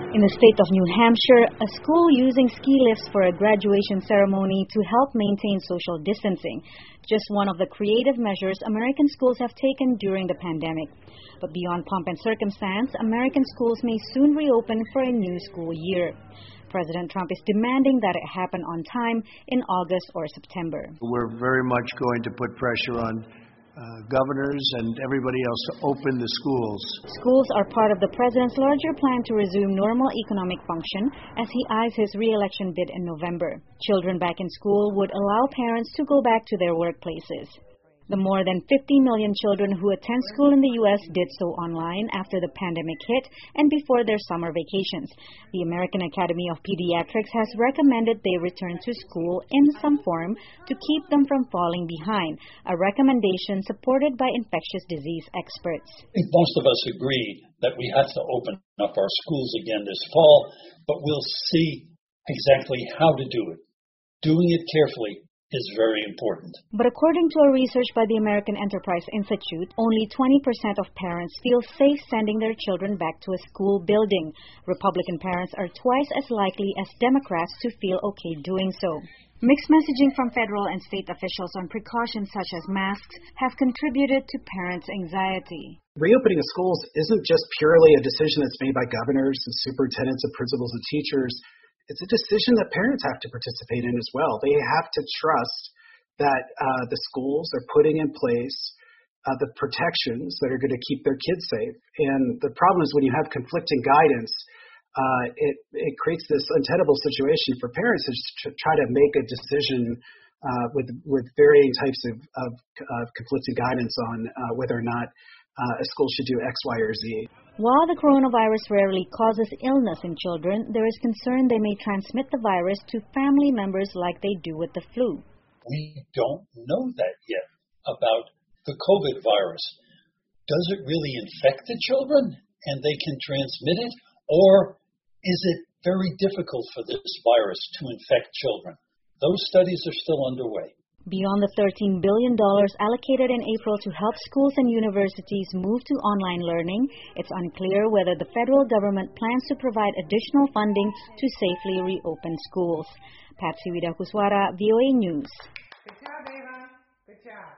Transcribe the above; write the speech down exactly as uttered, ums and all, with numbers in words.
In the state of New Hampshire, a school using ski lifts for a graduation ceremony to help maintain social distancing. Just one of the creative measures American schools have taken during the pandemic. But beyond pomp and circumstance, American schools may soon reopen for a new school year. President Trump is demanding that it happen on time in August or September. We're very much going to put pressure on Uh, governors and everybody else to open the schools. Schools are part of the president's larger plan to resume normal economic function as he eyes his re-election bid in November. Children back in school would allow parents to go back to their workplaces. The more than fifty million children who attend school in the U S did so online after the pandemic hit and before their summer vacations. The American Academy of Pediatrics has recommended they return to school in some form to keep them from falling behind, a recommendation supported by infectious disease experts. I think most of us agree that we have to open up our schools again this fall, but we'll see exactly how to do it. Doing it carefully is very important. But according to a research by the American Enterprise Institute, only twenty percent of parents feel safe sending their children back to a school building. Republican parents are twice as likely as Democrats to feel okay doing so. Mixed messaging from federal and state officials on precautions such as masks have contributed to parents' anxiety. Reopening of schools isn't just purely a decision that's made by governors and superintendents and principals and teachers. It's a decision that parents have to participate in as well. They have to trust that uh, the schools are putting in place uh, the protections that are going to keep their kids safe. And the problem is when you have conflicting guidance, uh, it, it creates this untenable situation for parents to try to make a decision uh, with with varying types of, of, of conflicting guidance on uh, whether or not uh, a school should do X, Y, or Z. While the coronavirus rarely causes illness in children, there is concern they may transmit the virus to family members like they do with the flu. We don't know that yet about the COVID virus. Does it really infect the children and they can transmit it? Or is it very difficult for this virus to infect children? Those studies are still underway. Beyond the thirteen billion dollars allocated in April to help schools and universities move to online learning, it's unclear whether the federal government plans to provide additional funding to safely reopen schools. Patsy Widakuswara, V O A News. Good job, Ava. Good job.